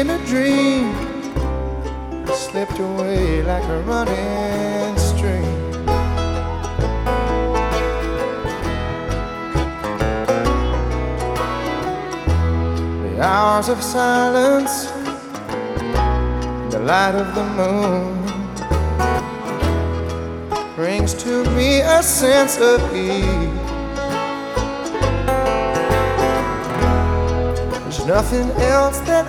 a dream, it slipped away like a running stream. The hours of silence, the light of the moon brings to me a sense of ease. There's nothing else that